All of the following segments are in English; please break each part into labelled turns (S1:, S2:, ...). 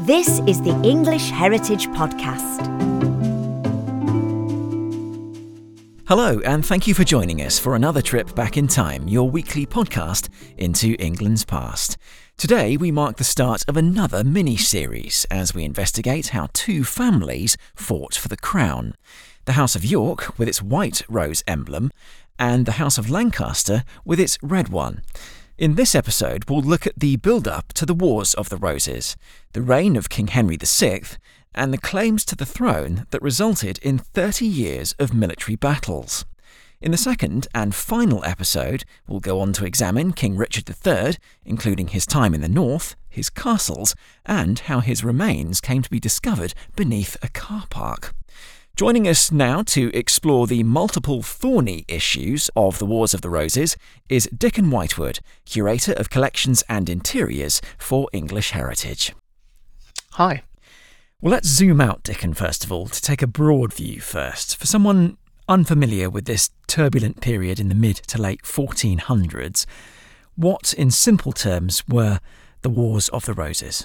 S1: This is the English Heritage Podcast.
S2: Hello, and thank you for joining us for another trip back in time, your weekly podcast into England's past. Today, we mark the start of another mini-series as we investigate how two families fought for the crown. The House of York, with its white rose emblem, and the House of Lancaster, with its red one. In this episode, we'll look at the build-up to the Wars of the Roses, the reign of King Henry VI, and the claims to the throne that resulted in 30 years of military battles. In the second and final episode, we'll go on to examine King Richard III, including his time in the north, his castles, and how his remains came to be discovered beneath a car park. Joining us now to explore the multiple thorny issues of the Wars of the Roses is Dickon Whitewood, Curator of Collections and Interiors for English Heritage.
S3: Hi.
S2: Well, let's zoom out, Dickon, first of all, to take a broad view first. For someone unfamiliar with this turbulent period in the mid to late 1400s, what, in simple terms, were the Wars of the Roses?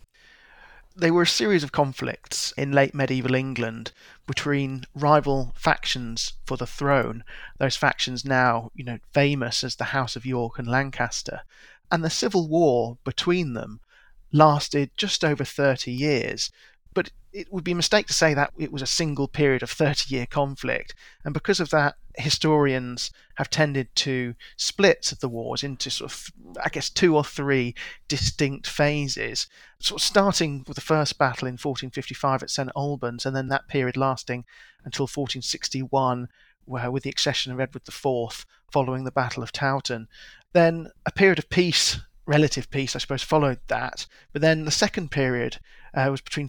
S3: They were a series of conflicts in late medieval England between rival factions for the throne, those factions now, famous as the House of York and Lancaster. And the civil war between them lasted just over 30 years. But it would be a mistake to say that it was a single period of 30-year conflict. And because of that, historians have tended to split the wars into sort of, two or three distinct phases, sort of starting with the first battle in 1455 at St Albans, and then that period lasting until 1461, where with the accession of Edward IV following the Battle of Towton. Then a period of peace, relative peace, I suppose, followed that. But then the second period was between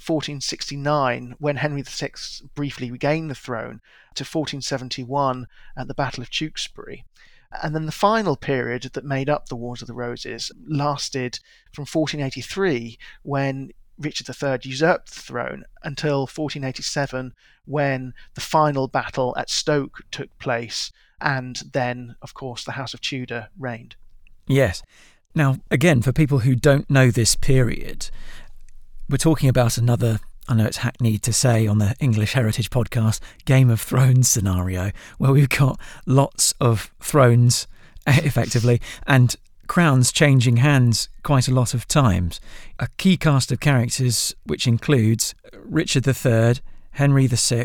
S3: 1469, when Henry VI briefly regained the throne, to 1471 at the Battle of Tewkesbury. And then the final period that made up the Wars of the Roses lasted from 1483, when Richard III usurped the throne, until 1487, when the final battle at Stoke took place, and then, of course, the House of Tudor reigned.
S2: Yes. Now, again, for people who don't know this period, we're talking about another, I know it's hackneyed to say on the English Heritage Podcast, Game of Thrones scenario, where we've got lots of thrones, effectively, and crowns changing hands quite a lot of times. A key cast of characters, which includes Richard III, Henry VI,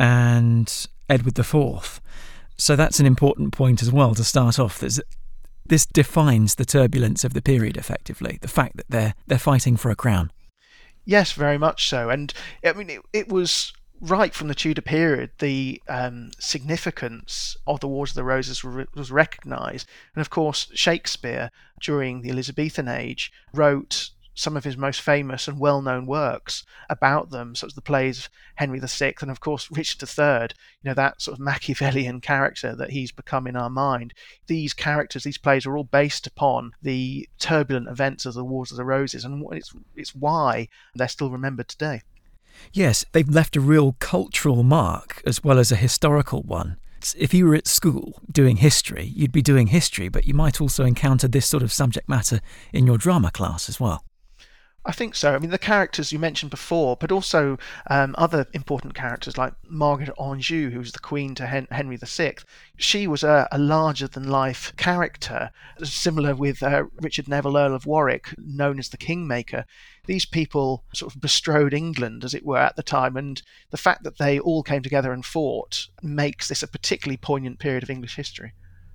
S2: and Edward IV. So that's an important point as well to start off. This defines the turbulence of the period, effectively, the fact that they're fighting for a crown.
S3: Yes, very much so. And I mean, it was right from the Tudor period, the significance of the Wars of the Roses was recognised. And of course, Shakespeare, during the Elizabethan age, wrote some of his most famous and well-known works about them, such as the plays of Henry VI and, of course, Richard III, that sort of Machiavellian character that he's become in our mind. These characters, these plays are all based upon the turbulent events of the Wars of the Roses, and it's why they're still remembered today.
S2: Yes, they've left a real cultural mark as well as a historical one. If you were at school doing history, you'd be doing history, but you might also encounter this sort of subject matter in your drama class as well.
S3: I think so. I mean, the characters you mentioned before, but also other important characters like Margaret Anjou, who was the queen to Henry VI. She was a larger-than-life character, similar with Richard Neville, Earl of Warwick, known as the Kingmaker. These people sort of bestrode England, as it were, at the time, and the fact that they all came together and fought makes this a particularly poignant period of English history.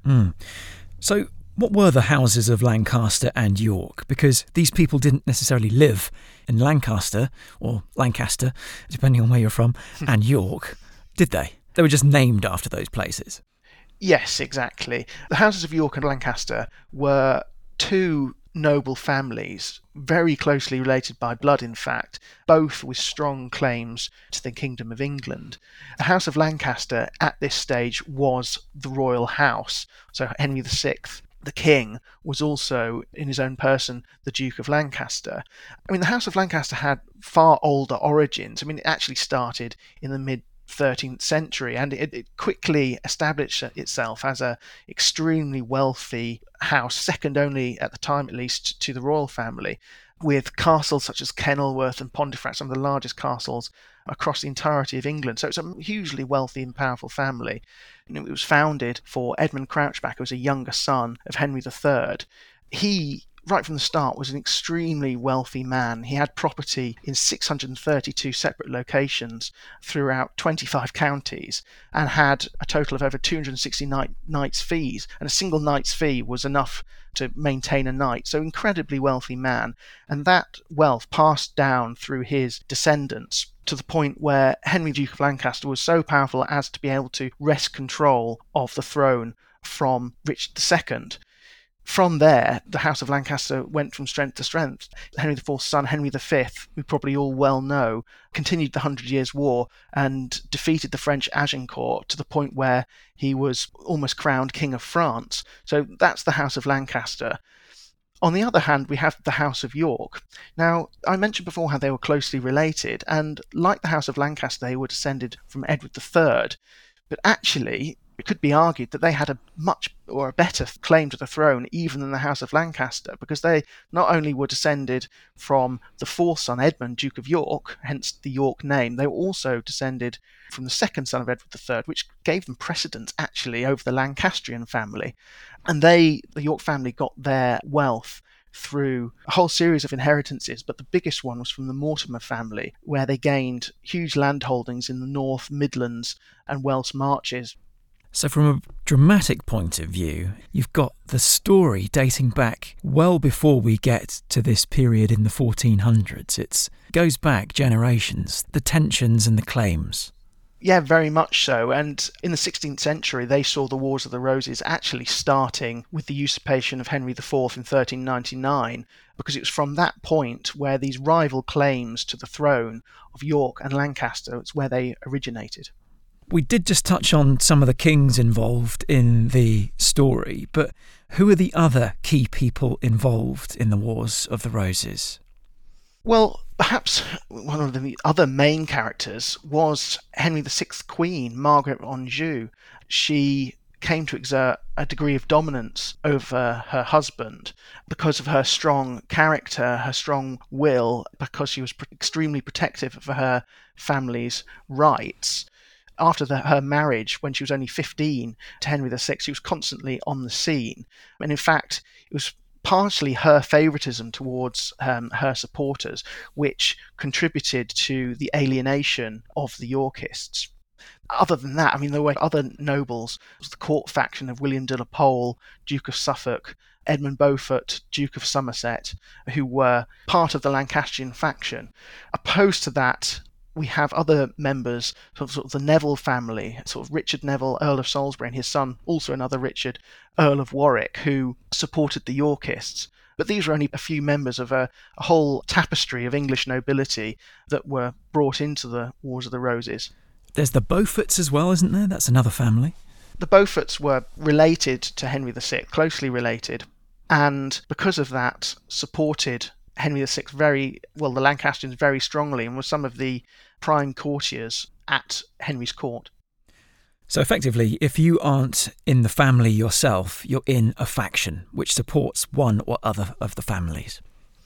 S2: So, what were the houses of Lancaster and York? Because these people didn't necessarily live in Lancaster, or Lancaster, depending on where you're from, and York, did they? They were just named after those places.
S3: Yes, exactly. The houses of York and Lancaster were two noble families, very closely related by blood, in fact, both with strong claims to the Kingdom of England. The House of Lancaster at this stage was the royal house, so Henry VI, the king, was also, in his own person, the Duke of Lancaster. I mean, the House of Lancaster had far older origins. I mean, it actually started in the mid 13th century, and it quickly established itself as a extremely wealthy house, second only at the time at least to the royal family. with castles such as Kenilworth and Pontefract, some of the largest castles across the entirety of England. So it's a hugely wealthy and powerful family. It was founded for Edmund Crouchback, who was a younger son of Henry III. He, right from the start, was an extremely wealthy man. He had property in 632 separate locations throughout 25 counties and had a total of over 260 knights' fees. And a single knight's fee was enough to maintain a knight. So incredibly wealthy man. And that wealth passed down through his descendants to the point where Henry, Duke of Lancaster, was so powerful as to be able to wrest control of the throne from Richard II. From there, the House of Lancaster went from strength to strength. Henry IV's son, Henry V, we probably all well know, continued the 100 Years' War and defeated the French Agincourt to the point where he was almost crowned King of France. So that's the House of Lancaster. On the other hand, we have the House of York. Now, I mentioned before how they were closely related, and like the House of Lancaster, they were descended from Edward III. But actually, it could be argued that they had a much or a better claim to the throne even than the House of Lancaster, because they not only were descended from the fourth son, Edmund, Duke of York, hence the York name, they were also descended from the second son of Edward III, which gave them precedence actually over the Lancastrian family. And the York family, got their wealth through a whole series of inheritances, but the biggest one was from the Mortimer family, where they gained huge landholdings in the North Midlands and Welsh Marches.
S2: So from a dramatic point of view, you've got the story dating back well before we get to this period in the 1400s. It goes back generations, the tensions and the claims.
S3: Yeah, very much so. And in the 16th century, they saw the Wars of the Roses actually starting with the usurpation of Henry IV in 1399, because it was from that point where these rival claims to the throne of York and Lancaster, it's where they originated.
S2: We did just touch on some of the kings involved in the story, but who are the other key people involved in the Wars of the Roses?
S3: Well, perhaps one of the other main characters was Henry VI's queen, Margaret of Anjou. She came to exert a degree of dominance over her husband because of her strong character, her strong will, because she was extremely protective of her family's rights. After her marriage, when she was only 15 to Henry VI, she was constantly on the scene. And in fact, it was partially her favouritism towards her supporters which contributed to the alienation of the Yorkists. Other than that, I mean, there were other nobles. There was the court faction of William de la Pole, Duke of Suffolk, Edmund Beaufort, Duke of Somerset, who were part of the Lancastrian faction. Opposed to that, we have other members, sort of the Neville family, sort of Richard Neville, Earl of Salisbury, and his son, also another Richard, Earl of Warwick, who supported the Yorkists. But these were only a few members of a whole tapestry of English nobility that were brought into the Wars of the Roses.
S2: There's the Beauforts as well, isn't there? That's another family.
S3: The Beauforts were related to Henry VI, closely related, and because of that, supported Henry VI the Lancastrians very strongly, and were some of the prime courtiers at Henry's court.
S2: So effectively, if you aren't in the family yourself, you're in a faction which supports one or other of the families.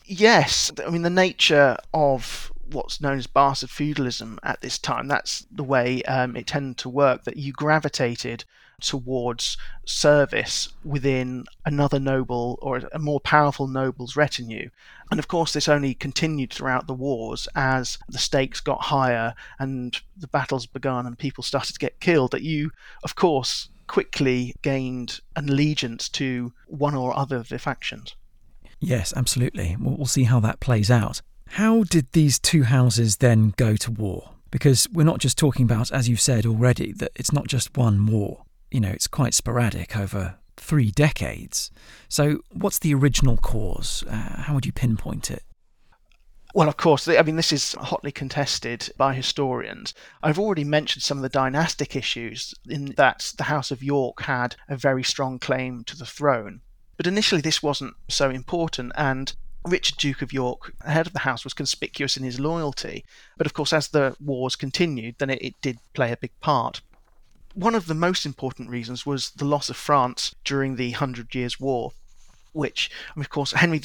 S3: Yes, I mean, the nature of what's known as bastard feudalism at this time, that's the way it tended to work, that you gravitated towards service within another noble or a more powerful noble's retinue. And of course, this only continued throughout the wars as the stakes got higher and the battles began and people started to get killed, that you, of course, quickly gained an allegiance to one or other of the factions.
S2: Yes, absolutely. We'll see how that plays out. How did these two houses then go to war? Because we're not just talking about, as you've said already, that it's not just one war. You know, it's quite sporadic over 3 decades. So what's the original cause? How would you pinpoint it?
S3: Well, of course, I mean, this is hotly contested by historians. I've already mentioned some of the dynastic issues in that the House of York had a very strong claim to the throne. But initially this wasn't so important, and Richard, Duke of York, head of the house, was conspicuous in his loyalty. But of course, as the wars continued, then it did play a big part. One of the most important reasons was the loss of France during the 100 Years' War. which, of course, Henry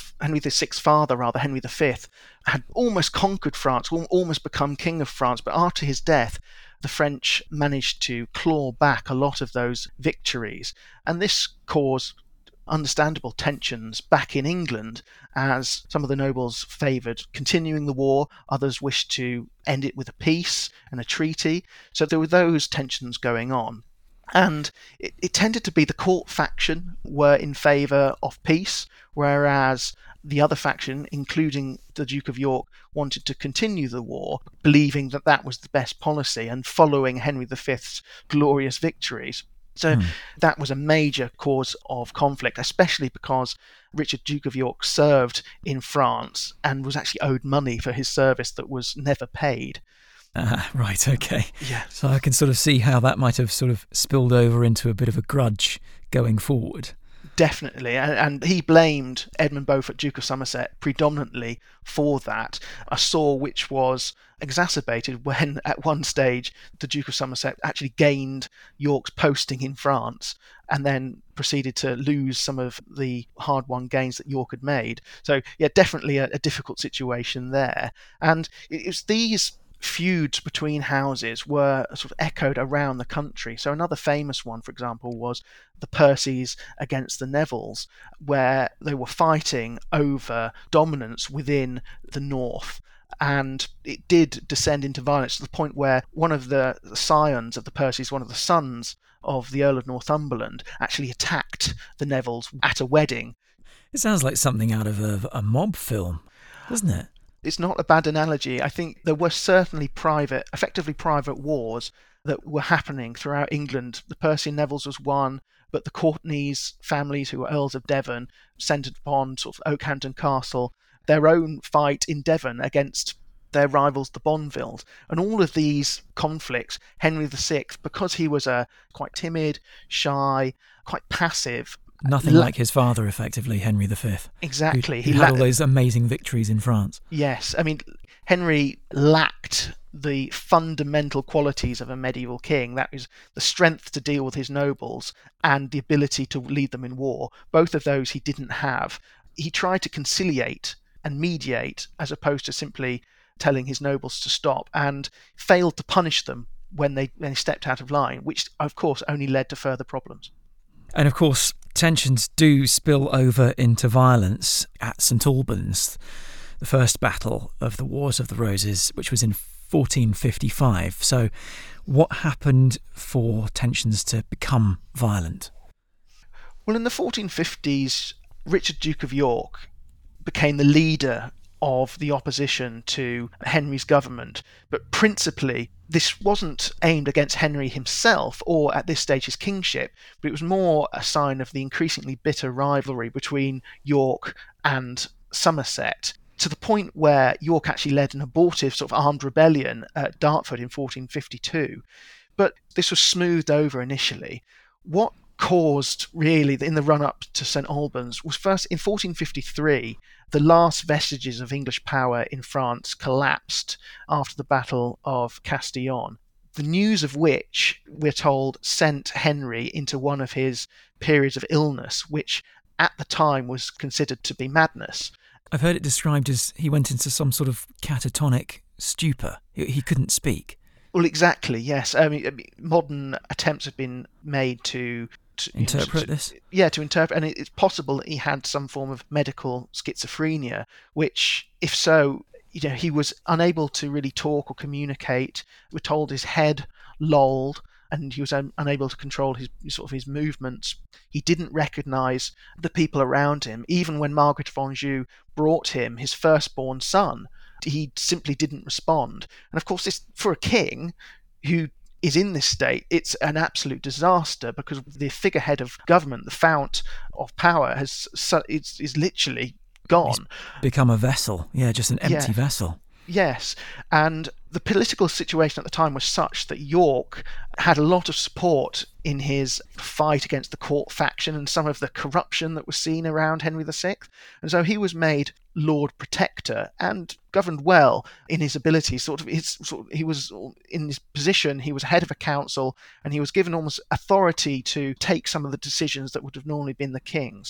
S3: VI's father, Henry V, had almost conquered France, almost become king of France. But after his death, the French managed to claw back a lot of those victories. And this caused understandable tensions back in England, as some of the nobles favoured continuing the war, others wished to end it with a peace and a treaty. So there were those tensions going on. And it tended to be the court faction were in favour of peace, whereas the other faction, including the Duke of York, wanted to continue the war, believing that that was the best policy and following Henry V's glorious victories. So that was a major cause of conflict, especially because Richard, Duke of York, served in France and was actually owed money for his service that was never paid.
S2: Right, okay.
S3: Yeah.
S2: So I can sort of see how that might have sort of spilled over into a bit of a grudge going forward.
S3: Definitely, and he blamed Edmund Beaufort, Duke of Somerset, predominantly for that, a sore which was exacerbated when, at one stage, the Duke of Somerset actually gained York's posting in France and then proceeded to lose some of the hard-won gains that York had made. So, yeah, definitely a difficult situation there. And it was these feuds between houses were sort of echoed around the country. So another famous one, for example, was the Percys against the Nevilles, where they were fighting over dominance within the north. And it did descend into violence to the point where one of the scions of the Percys, one of the sons of the Earl of Northumberland, actually attacked the Nevilles at a wedding.
S2: It sounds like something out of a mob film, doesn't it?
S3: It's not a bad analogy. I think there were certainly effectively private wars that were happening throughout England. The Percy and Nevilles was one, but the Courtenays families, who were Earls of Devon, centred upon sort of Oakhampton Castle, their own fight in Devon against their rivals, the Bonvilles. And all of these conflicts, Henry VI, because he was quite timid, shy, quite passive,
S2: nothing like his father, effectively, Henry V.
S3: Exactly.
S2: He had all those amazing victories in France.
S3: Yes. I mean, Henry lacked the fundamental qualities of a medieval king. That is the strength to deal with his nobles and the ability to lead them in war. Both of those he didn't have. He tried to conciliate and mediate as opposed to simply telling his nobles to stop, and failed to punish them when they stepped out of line, which, of course, only led to further problems.
S2: And of course, tensions do spill over into violence at St Albans, the first battle of the Wars of the Roses, which was in 1455. So what happened for tensions to become violent?
S3: Well, in the 1450s, Richard, Duke of York, became the leader of the opposition to Henry's government, but principally this wasn't aimed against Henry himself or at this stage his kingship, but it was more a sign of the increasingly bitter rivalry between York and Somerset, to the point where York actually led an abortive sort of armed rebellion at Dartford in 1452. But this was smoothed over initially. What caused, really, in the run-up to St Albans was first in 1453, the last vestiges of English power in France collapsed after the Battle of Castillon, the news of which, we're told, sent Henry into one of his periods of illness, which at the time was considered to be madness.
S2: I've heard it described as he went into some sort of catatonic stupor. He couldn't speak.
S3: Well, exactly, yes. I mean, modern attempts have been made to
S2: interpret this?
S3: Yeah, to interpret. And it's possible that he had some form of medical schizophrenia, which, if so, he was unable to really talk or communicate. We're told his head lolled and he was unable to control his movements. He didn't recognise the people around him. Even when Margaret of Anjou brought him his firstborn son, he simply didn't respond. And of course, this, for a king who is in this state, it's an absolute disaster, because the figurehead of government, the fount of power, is literally gone.
S2: He's become a vessel, just an empty vessel.
S3: Yes, and the political situation at the time was such that York had a lot of support in his fight against the court faction and some of the corruption that was seen around Henry VI. And so he was made Lord Protector and governed well in his abilities. He was in his position, he was head of a council, and he was given almost authority to take some of the decisions that would have normally been the king's.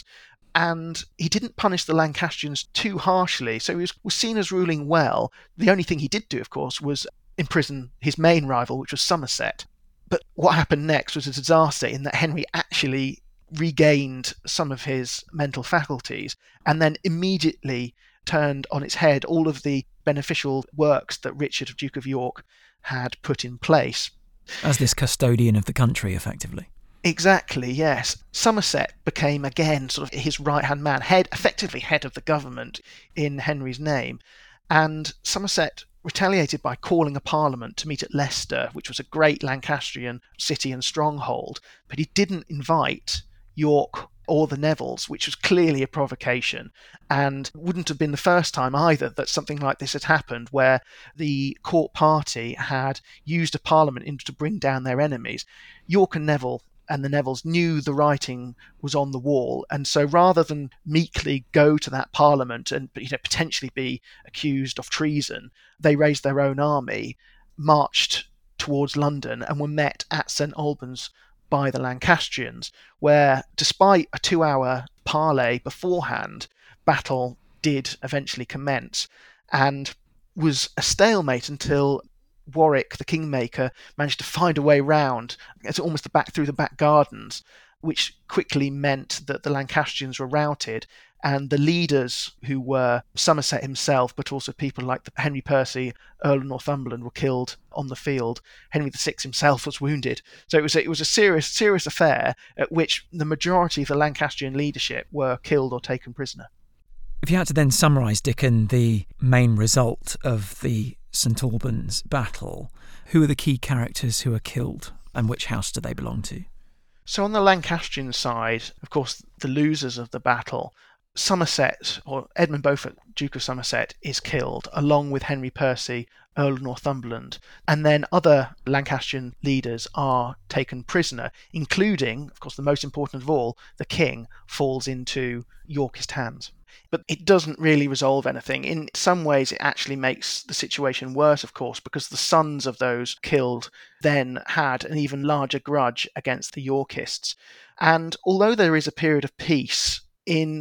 S3: and he didn't punish the Lancastrians too harshly, so he was seen as ruling well. The only thing he did do, of course, was imprison his main rival, which was Somerset. But what happened next was a disaster in that Henry actually regained some of his mental faculties and then immediately turned on its head all of the beneficial works that Richard, Duke of York, had put in place.
S2: As this custodian of the country, effectively.
S3: Exactly, yes. Somerset became again sort of his right-hand man, effectively head of the government in Henry's name. And Somerset retaliated by calling a parliament to meet at Leicester, which was a great Lancastrian city and stronghold, but he didn't invite York or the Nevilles, which was clearly a provocation, and wouldn't have been the first time either that something like this had happened, where the court party had used a parliament to bring down their enemies. York and Neville and the Nevilles knew the writing was on the wall, and so rather than meekly go to that parliament and potentially be accused of treason, they raised their own army, marched towards London, and were met at St Albans by the Lancastrians, where, despite a 2-hour parley beforehand, battle did eventually commence, and was a stalemate until Warwick, the Kingmaker, managed to find a way round, almost through the back gardens, which quickly meant that the Lancastrians were routed, and the leaders, who were Somerset himself, but also people like Henry Percy, Earl of Northumberland, were killed on the field. Henry VI himself was wounded. So it was a serious affair at which the majority of the Lancastrian leadership were killed or taken prisoner.
S2: If you had to then summarise, Dickon, the main result of the St Albans battle, who are the key characters who are killed, and which house do they belong to?
S3: So on the Lancastrian side, of course, the losers of the battle, Somerset, or Edmund Beaufort, Duke of Somerset, is killed, along with Henry Percy, Earl of Northumberland, and then other Lancastrian leaders are taken prisoner, including, of course, the most important of all, the king falls into Yorkist hands. But it doesn't really resolve anything. In some ways, it actually makes the situation worse, of course, because the sons of those killed then had an even larger grudge against the Yorkists. And although there is a period of peace, in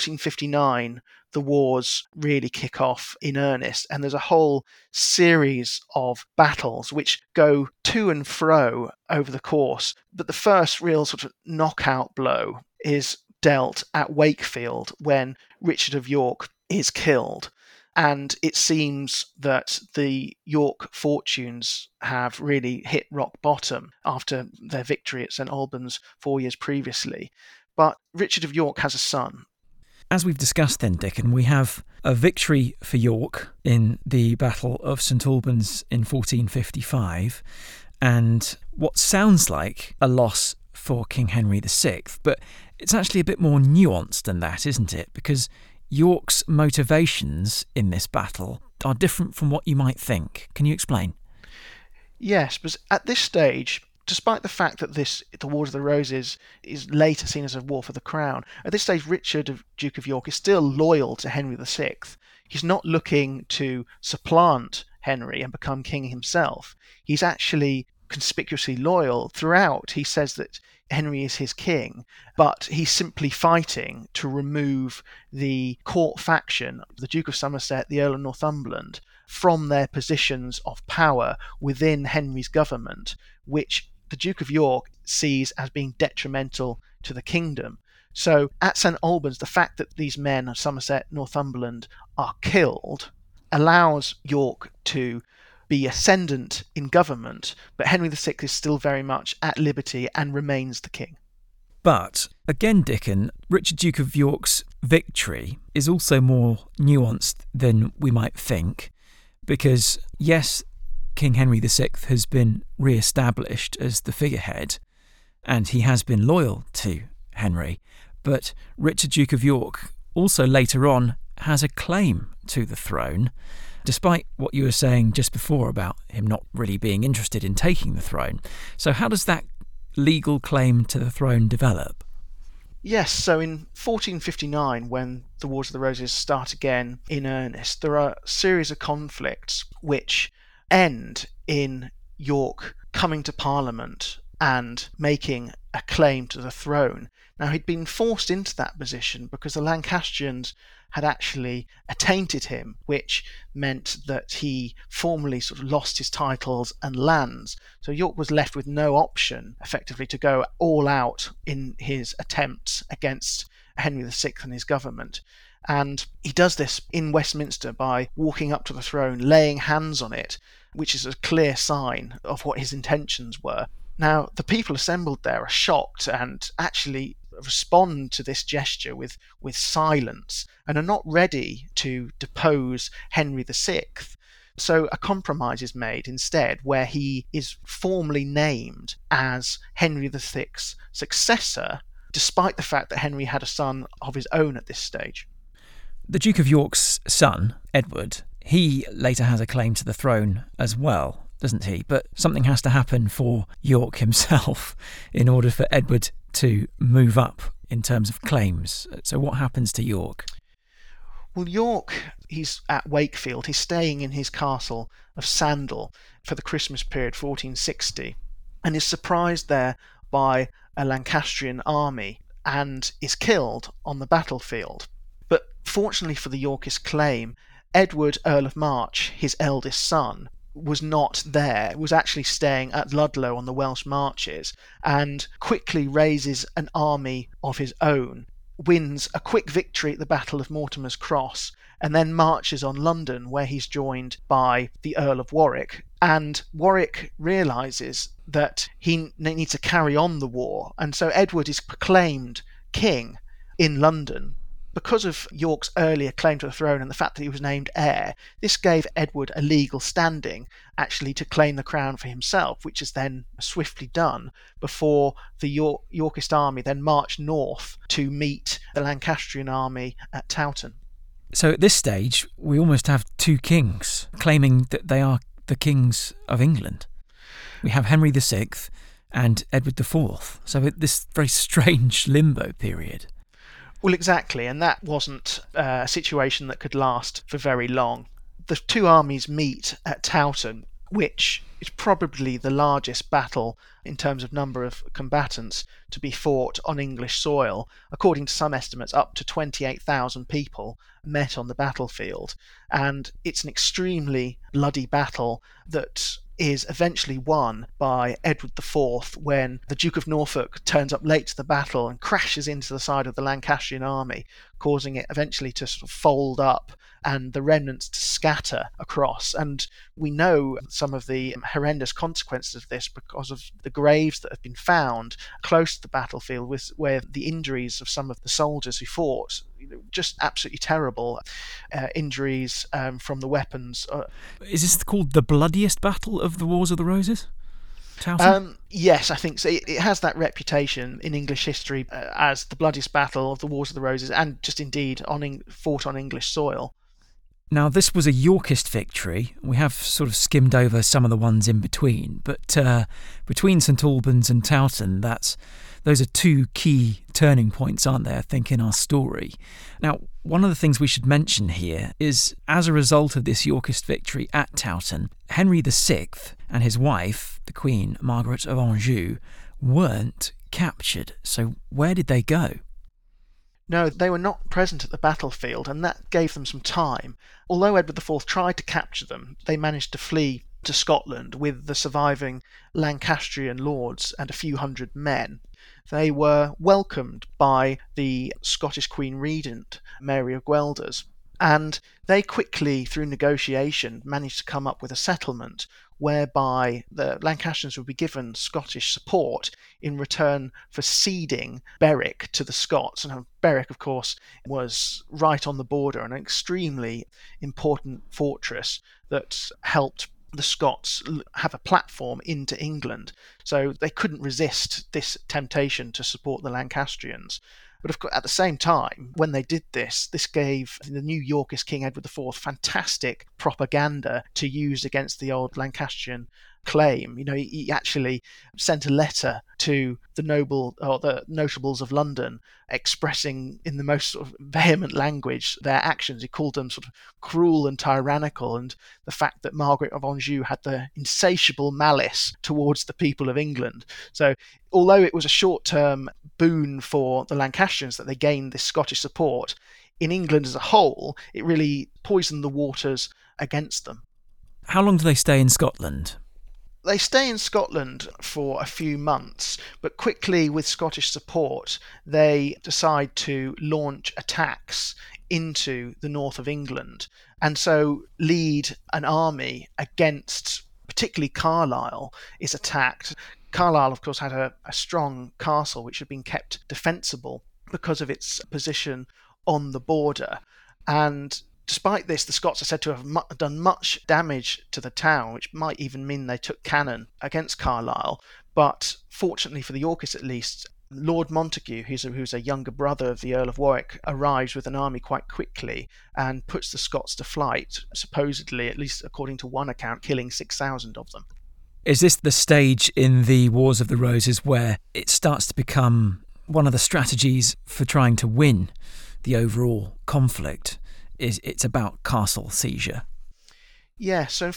S3: 1459, the wars really kick off in earnest, and there's a whole series of battles which go to and fro over the course. But the first real sort of knockout blow is dealt at Wakefield when Richard of York is killed. And it seems that the York fortunes have really hit rock bottom after their victory at St Albans 4 years previously. But Richard of York has a son.
S2: As we've discussed then, Dickon, we have a victory for York in the Battle of St Albans in 1455, and what sounds like a loss for King Henry VI, but it's actually a bit more nuanced than that, isn't it? Because York's motivations in this battle are different from what you might think. Can you explain?
S3: Yes, but at this stage, despite the fact that the Wars of the Roses is later seen as a war for the crown, at this stage Richard, Duke of York, is still loyal to Henry VI. He's not looking to supplant Henry and become king himself. He's actually conspicuously loyal throughout. He says that Henry is his king, but he's simply fighting to remove the court faction, the Duke of Somerset, the Earl of Northumberland, from their positions of power within Henry's government, which the Duke of York sees as being detrimental to the kingdom. So at St Albans, the fact that these men of Somerset, Northumberland are killed allows York to be ascendant in government, but Henry VI is still very much at liberty and remains the king.
S2: But, again, Dickon, Richard Duke of York's victory is also more nuanced than we might think, because, yes, King Henry VI has been re-established as the figurehead, and he has been loyal to Henry, but Richard Duke of York also later on has a claim to the throne, despite what you were saying just before about him not really being interested in taking the throne. So how does that legal claim to the throne develop?
S3: Yes, so in 1459, when the Wars of the Roses start again in earnest, there are a series of conflicts which end in York coming to Parliament and making a claim to the throne. Now, he'd been forced into that position because the Lancastrians had actually attainted him, which meant that he formally sort of lost his titles and lands. So York was left with no option, effectively, to go all out in his attempts against Henry VI and his government. And he does this in Westminster by walking up to the throne, laying hands on it, which is a clear sign of what his intentions were. Now, the people assembled there are shocked and actually respond to this gesture with silence and are not ready to depose Henry VI. So a compromise is made instead, where he is formally named as Henry VI's successor, despite the fact that Henry had a son of his own at this stage.
S2: The Duke of York's son, Edward, he later has a claim to the throne as well, doesn't he? But something has to happen for York himself in order for Edward to move up in terms of claims. So what happens to York?
S3: Well, York, he's at Wakefield. He's staying in his castle of Sandal for the Christmas period, 1460, and is surprised there by a Lancastrian army and is killed on the battlefield. But fortunately for the Yorkist claim, Edward, Earl of March, his eldest son, was not there, was actually staying at Ludlow on the Welsh marches, and quickly raises an army of his own, wins a quick victory at the Battle of Mortimer's Cross, and then marches on London, where he's joined by the Earl of Warwick. And Warwick realises that he needs to carry on the war, and so Edward is proclaimed king in London. Because of York's earlier claim to the throne and the fact that he was named heir, this gave Edward a legal standing actually to claim the crown for himself, which is then swiftly done before the Yorkist army then marched north to meet the Lancastrian army at Towton.
S2: So at this stage, we almost have two kings claiming that they are the kings of England. We have Henry VI and Edward IV. So this very strange limbo period.
S3: Well, exactly, and that wasn't a situation that could last for very long. The two armies meet at Towton, which is probably the largest battle in terms of number of combatants to be fought on English soil. According to some estimates, up to 28,000 people met on the battlefield, and it's an extremely bloody battle that is eventually won by Edward IV when the Duke of Norfolk turns up late to the battle and crashes into the side of the Lancastrian army, causing it eventually to sort of fold up and the remnants to scatter across. And we know some of the horrendous consequences of this because of the graves that have been found close to the battlefield, where the injuries of some of the soldiers who fought, just absolutely terrible injuries from the weapons.
S2: Is this called the bloodiest battle of the Wars of the Roses?
S3: Yes, I think so. It has that reputation in English history as the bloodiest battle of the Wars of the Roses, and just indeed fought on English soil.
S2: Now, this was a Yorkist victory. We have sort of skimmed over some of the ones in between, but between St Albans and Towton, those are two key turning points, aren't they, I think, in our story. Now, one of the things we should mention here is, as a result of this Yorkist victory at Towton, Henry VI and his wife, the Queen Margaret of Anjou, weren't captured. So where did they go?
S3: No, they were not present at the battlefield, and that gave them some time. Although Edward IV tried to capture them, they managed to flee to Scotland with the surviving Lancastrian lords and a few hundred men. They were welcomed by the Scottish Queen Regent, Mary of Guelders, and they quickly, through negotiation, managed to come up with a settlement whereby the Lancastrians would be given Scottish support in return for ceding Berwick to the Scots. And Berwick, of course, was right on the border, an extremely important fortress that helped the Scots have a platform into England. So they couldn't resist this temptation to support the Lancastrians. But of course, at the same time, when they did this gave the new Yorkist King Edward IV fantastic propaganda to use against the old Lancastrian claim. He actually sent a letter to the notables of London expressing in the most sort of vehement language their actions. He called them sort of cruel and tyrannical, and the fact that Margaret of Anjou had the insatiable malice towards the people of England. So although it was a short-term boon for the Lancastrians that they gained this Scottish support, in England as a whole, it really poisoned the waters against them.
S2: How long do they stay in Scotland?
S3: They stay in Scotland for a few months, but quickly, with Scottish support, they decide to launch attacks into the north of England, and so lead an army against, particularly Carlisle, is attacked. Carlisle, of course, had a strong castle which had been kept defensible because of its position on the border, and despite this, the Scots are said to have done much damage to the town, which might even mean they took cannon against Carlisle. But fortunately for the Yorkists at least, Lord Montague, who's a younger brother of the Earl of Warwick, arrives with an army quite quickly and puts the Scots to flight, supposedly, at least according to one account, killing 6,000 of them.
S2: Is this the stage in the Wars of the Roses where it starts to become one of the strategies for trying to win the overall conflict? It's about castle seizure?
S3: Yeah, so in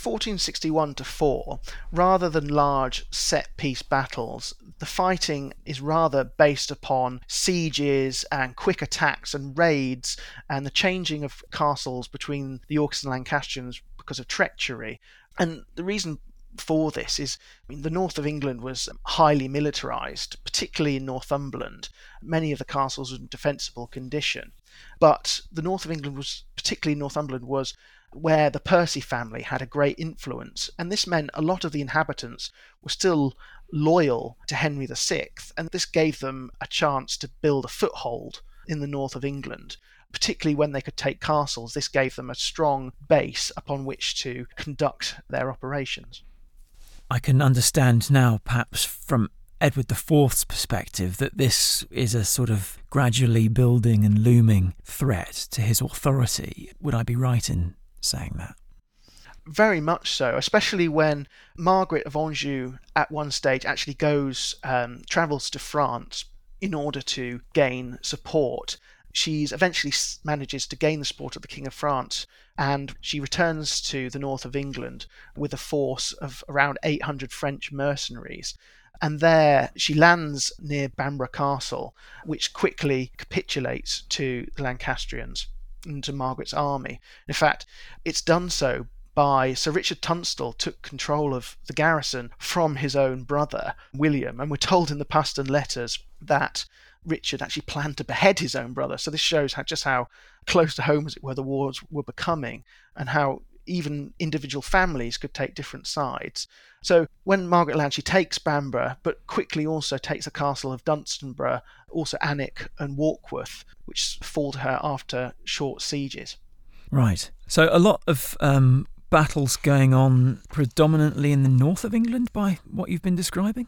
S3: 1461-4, rather than large set-piece battles, the fighting is rather based upon sieges and quick attacks and raids and the changing of castles between the Yorkists and Lancastrians because of treachery. And the reason for this is, the north of England was highly militarised, particularly in Northumberland. Many of the castles were in defensible condition. But the north of England was, particularly Northumberland, was where the Percy family had a great influence. And this meant a lot of the inhabitants were still loyal to Henry VI. And this gave them a chance to build a foothold in the north of England. Particularly when they could take castles, this gave them a strong base upon which to conduct their operations.
S2: I can understand now, perhaps from Edward IV's perspective, that this is a sort of gradually building and looming threat to his authority. Would I be right in saying that?
S3: Very much so, especially when Margaret of Anjou at one stage actually travels to France in order to gain support. She eventually manages to gain the support of the King of France, and she returns to the north of England with a force of around 800 French mercenaries. And there she lands near Bamborough Castle, which quickly capitulates to the Lancastrians and to Margaret's army. In fact, it's done so by Sir Richard Tunstall took control of the garrison from his own brother, William, and we're told in the Paston letters that Richard actually planned to behead his own brother. So this shows how close to home, as it were, the wars were becoming, and how even individual families could take different sides. So when Margaret lands, she takes Bamborough, but quickly also takes the castle of Dunstanburgh, also Alnwick and Warkworth, which fall to her after short sieges.
S2: Right. So a lot of battles going on predominantly in the north of England by what you've been describing?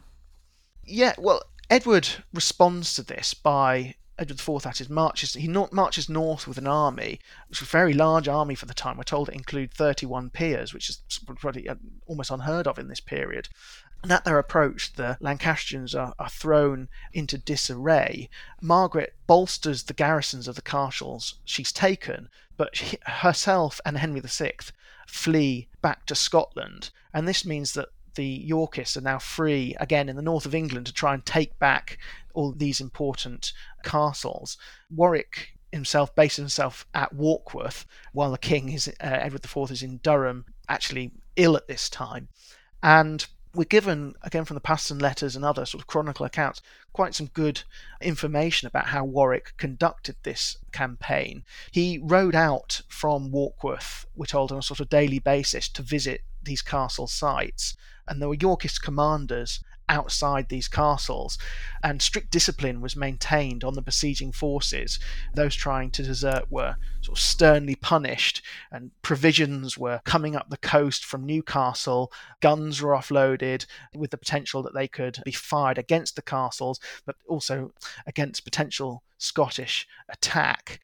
S3: Yeah, well, Edward responds to this by Edward IV, that is, marches north with an army, which was a very large army for the time. We're told it included 31 peers, which is probably almost unheard of in this period. And at their approach, the Lancastrians are thrown into disarray. Margaret bolsters the garrisons of the castles she's taken, but herself and Henry VI flee back to Scotland. And this means that the Yorkists are now free again in the north of England to try and take back all these important castles. Warwick himself bases himself at Warkworth, while the king, Edward IV, is in Durham, actually ill at this time. And we're given, again from the Paston letters and other sort of chronicle accounts, quite some good information about how Warwick conducted this campaign. He rode out from Warkworth, we're told, on a sort of daily basis to visit these castle sites, and there were Yorkist commanders outside these castles, and strict discipline was maintained on the besieging forces. Those trying to desert were sort of sternly punished, and provisions were coming up the coast from Newcastle. Guns were offloaded with the potential that they could be fired against the castles, but also against potential Scottish attack.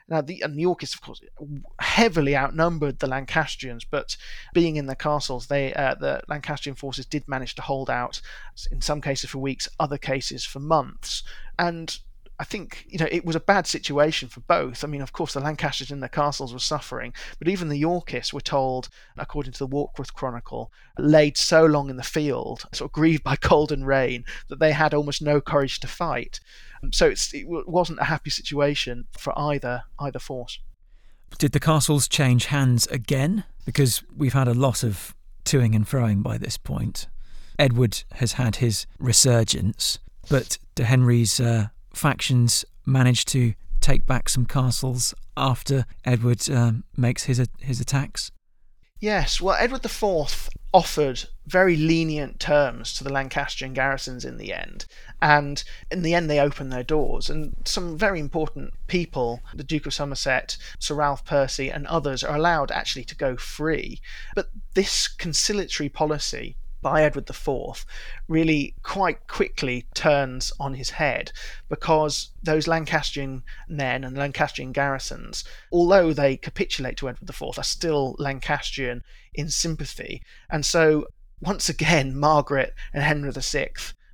S3: Now, the Yorkists, of course, heavily outnumbered the Lancastrians, but being in their castles, the Lancastrian forces did manage to hold out, in some cases for weeks, other cases for months. And I think, it was a bad situation for both. I mean, of course, the Lancastrians in their castles were suffering, but even the Yorkists were told, according to the Warkworth Chronicle, laid so long in the field, sort of grieved by cold and rain, that they had almost no courage to fight. So it wasn't a happy situation for either force.
S2: Did the castles change hands again? Because we've had a lot of toing and froing by this point. Edward has had his resurgence, but do Henry's factions manage to take back some castles after Edward makes his attacks?
S3: Yes, well, Edward IV offered very lenient terms to the Lancastrian garrisons in the end, and in the end they opened their doors, and some very important people, the Duke of Somerset, Sir Ralph Percy and others, are allowed actually to go free. But this conciliatory policy by Edward IV really quite quickly turns on his head, because those Lancastrian men and Lancastrian garrisons, although they capitulate to Edward IV, are still Lancastrian in sympathy. And so once again Margaret and Henry VI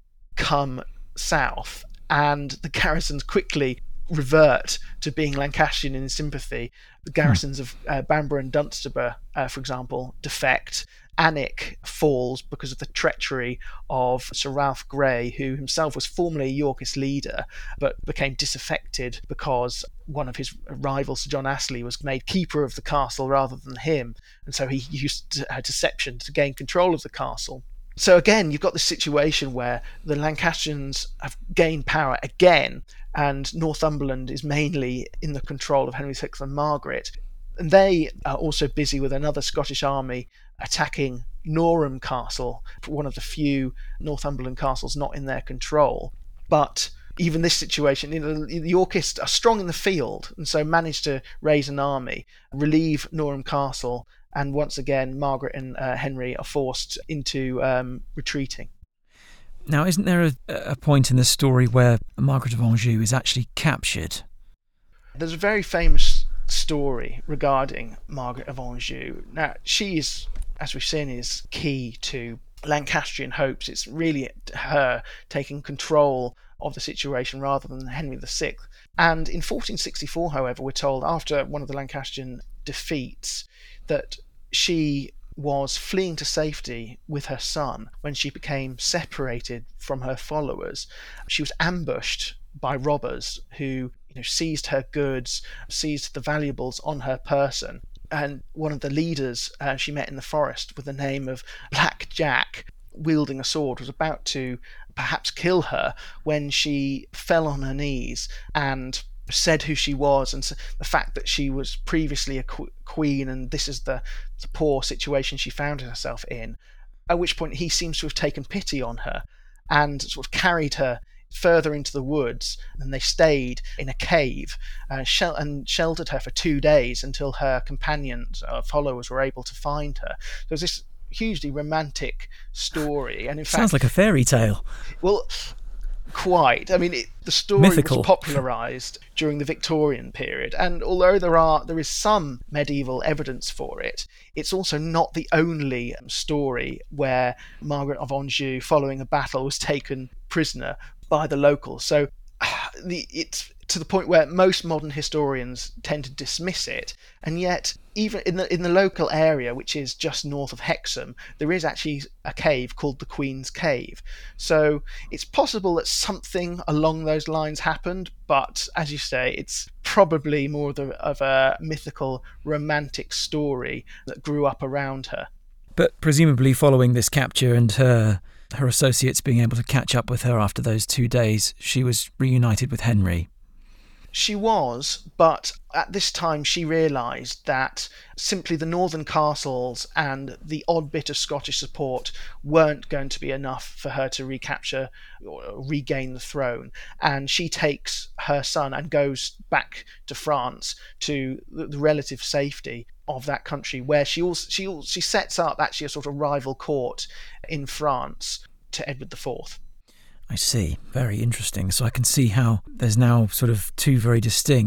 S3: come south, and the garrisons quickly revert to being Lancastrian in sympathy. The garrisons of Bamburgh and Dunstable, for example, defect. Alnwick falls because of the treachery of Sir Ralph Grey, who himself was formerly a Yorkist leader, but became disaffected because one of his rivals, Sir John Astley, was made keeper of the castle rather than him, and so he used deception to gain control of the castle. So again, you've got this situation where the Lancastrians have gained power again, and Northumberland is mainly in the control of Henry VI and Margaret. And they are also busy with another Scottish army attacking Norham Castle, one of the few Northumberland castles not in their control. But even this situation, the Yorkists are strong in the field, and so manage to raise an army, relieve Norham Castle, and once again Margaret and Henry are forced into retreating.
S2: Now, isn't there a point in the story where Margaret of Anjou is actually captured?
S3: There's a very famous story regarding Margaret of Anjou. Now, she is, as we've seen, is key to Lancastrian hopes. It's really her taking control of the situation rather than Henry VI. And in 1464, however, we're told, after one of the Lancastrian defeats, that she was fleeing to safety with her son when she became separated from her followers. She was ambushed by robbers who seized her goods, seized the valuables on her person. And one of the leaders she met in the forest with the name of Black Jack, wielding a sword, was about to perhaps kill her when she fell on her knees and said who she was, and the fact that she was previously a queen, and this is the poor situation she found herself in. At which point he seems to have taken pity on her and sort of carried her further into the woods, and they stayed in a cave and sheltered her for 2 days until her companions or followers were able to find her. So there's this hugely romantic story, and in fact,
S2: sounds like a fairy tale.
S3: Well, quite. I mean, the story
S2: Mythical.
S3: was popularised during the Victorian period, and although there is some medieval evidence for it, it's also not the only story where Margaret of Anjou, following a battle, was taken prisoner by the locals. So it's to the point where most modern historians tend to dismiss it, and yet even in the local area, which is just north of Hexham, there is actually a cave called the Queen's Cave. So it's possible that something along those lines happened, but as you say, it's probably more of a mythical, romantic story that grew up around her.
S2: But presumably following this capture and her associates being able to catch up with her after those 2 days, she was reunited with Henry.
S3: She was, but at this time she realised that simply the northern castles and the odd bit of Scottish support weren't going to be enough for her to recapture or regain the throne, and she takes her son and goes back to France, to the relative safety of that country, where she sets up actually a sort of rival court in France to Edward IV.
S2: I see. Very interesting. So I can see how there's now sort of two very distinct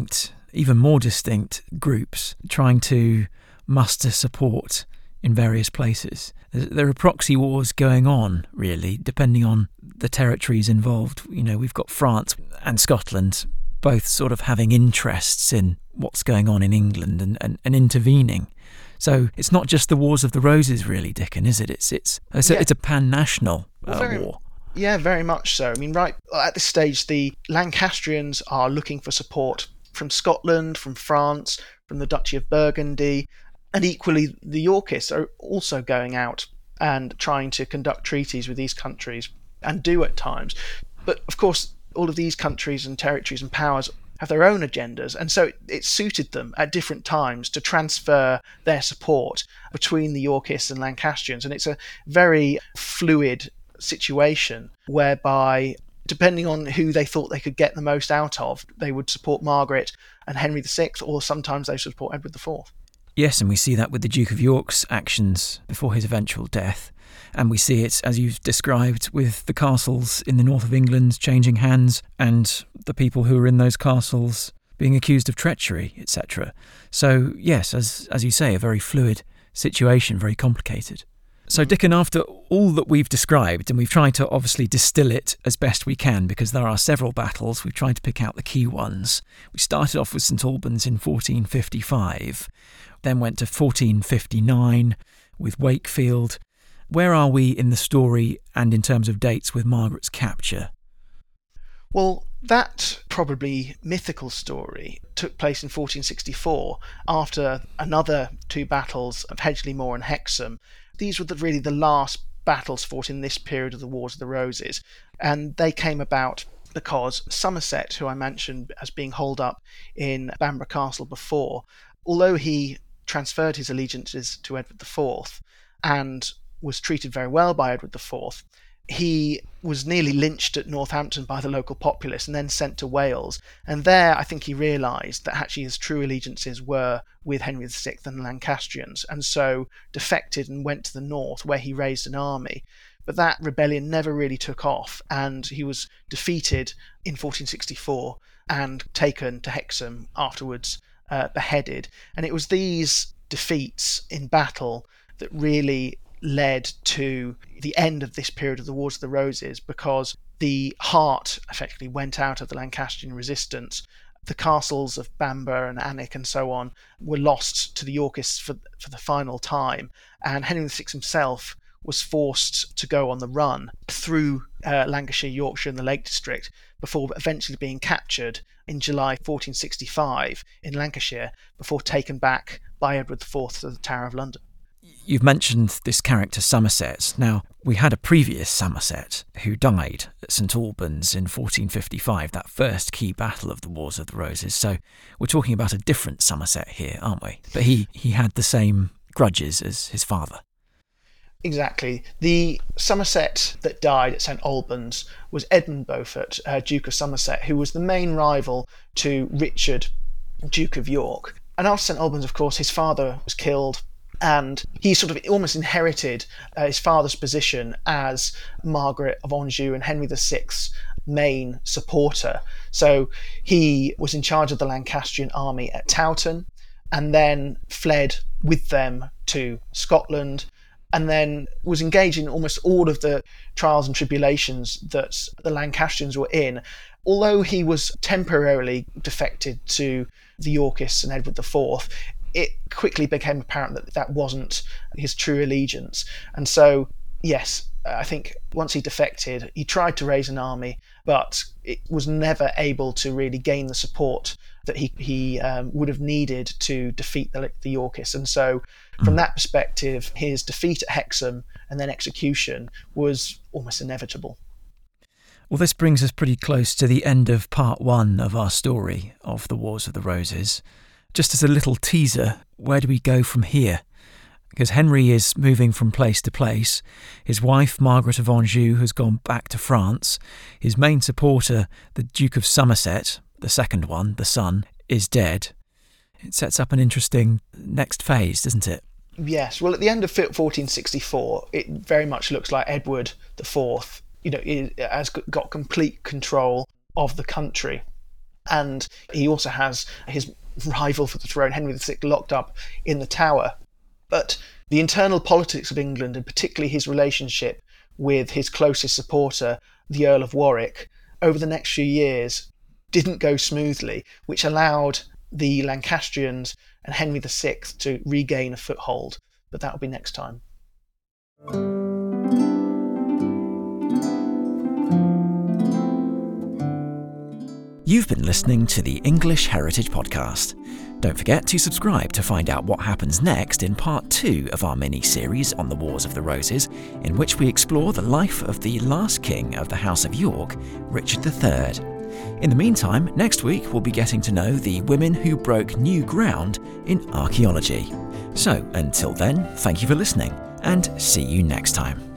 S2: even more distinct groups trying to muster support in various places. There are proxy wars going on, really, depending on the territories involved. We've got France and Scotland both sort of having interests in what's going on in England and intervening. So it's not just the Wars of the Roses, really, Dickon, is it? It's a pan-national war.
S3: Yeah, very much so. I mean, right at this stage, the Lancastrians are looking for support from Scotland, from France, from the Duchy of Burgundy, and equally the Yorkists are also going out and trying to conduct treaties with these countries, and do at times. But of course, all of these countries and territories and powers have their own agendas, and so it suited them at different times to transfer their support between the Yorkists and Lancastrians. And it's a very fluid situation whereby, depending on who they thought they could get the most out of, they would support Margaret and Henry VI, or sometimes they support Edward IV.
S2: Yes, and we see that with the Duke of York's actions before his eventual death. And we see it, as you've described, with the castles in the north of England changing hands and the people who are in those castles being accused of treachery, etc. So, yes, as you say, a very fluid situation, very complicated. So, Dickon, after all that we've described, and we've tried to obviously distill it as best we can because there are several battles, we've tried to pick out the key ones. We started off with St Albans in 1455, then went to 1459 with Wakefield. Where are we in the story and in terms of dates with Margaret's capture?
S3: Well, that probably mythical story took place in 1464 after another two battles of Hedgeley Moor and Hexham. These were really the last battles fought in this period of the Wars of the Roses, and they came about because Somerset, who I mentioned as being holed up in Bamburgh Castle before, although he transferred his allegiances to Edward IV and was treated very well by Edward IV, he was nearly lynched at Northampton by the local populace and then sent to Wales. And there, I think he realised that actually his true allegiances were with Henry VI and the Lancastrians, and so defected and went to the north, where he raised an army. But that rebellion never really took off, and he was defeated in 1464 and taken to Hexham, afterwards beheaded. And it was these defeats in battle that really led to the end of this period of the Wars of the Roses, because the heart effectively went out of the Lancastrian resistance. The castles of Bamburgh and Alnwick and so on were lost to the Yorkists for the final time, and Henry VI himself was forced to go on the run through Lancashire, Yorkshire and the Lake District before eventually being captured in July 1465 in Lancashire, before taken back by Edward IV to the Tower of London.
S2: You've mentioned this character Somerset. Now, we had a previous Somerset who died at St Albans in 1455, that first key battle of the Wars of the Roses. So we're talking about a different Somerset here, aren't we? But he had the same grudges as his father.
S3: Exactly. The Somerset that died at St Albans was Edmund Beaufort, Duke of Somerset, who was the main rival to Richard, Duke of York. And after St Albans, of course, his father was killed, and he sort of almost inherited his father's position as Margaret of Anjou and Henry VI's main supporter. So he was in charge of the Lancastrian army at Towton, and then fled with them to Scotland, and then was engaged in almost all of the trials and tribulations that the Lancastrians were in. Although he was temporarily defected to the Yorkists and Edward IV, it quickly became apparent that that wasn't his true allegiance. And so, yes, I think once he defected, he tried to raise an army, but it was never able to really gain the support that he would have needed to defeat the Yorkists. And so, from that perspective, his defeat at Hexham and then execution was almost inevitable.
S2: Well, this brings us pretty close to the end of part one of our story of the Wars of the Roses. Just as a little teaser, where do we go from here? Because Henry is moving from place to place. His wife, Margaret of Anjou, has gone back to France. His main supporter, the Duke of Somerset, the second one, the son, is dead. It sets up an interesting next phase, doesn't it?
S3: Yes. Well, at the end of 1464, it very much looks like Edward IV, has got complete control of the country. And he also has his rival for the throne, Henry VI, locked up in the Tower. But the internal politics of England, and particularly his relationship with his closest supporter, the Earl of Warwick, over the next few years didn't go smoothly, which allowed the Lancastrians and Henry VI to regain a foothold. But that will be next time.
S2: You've been listening to the English Heritage Podcast. Don't forget to subscribe to find out what happens next in part 2 of our mini-series on the Wars of the Roses, in which we explore the life of the last king of the House of York, Richard III. In the meantime, next week we'll be getting to know the women who broke new ground in archaeology. So, until then, thank you for listening, and see you next time.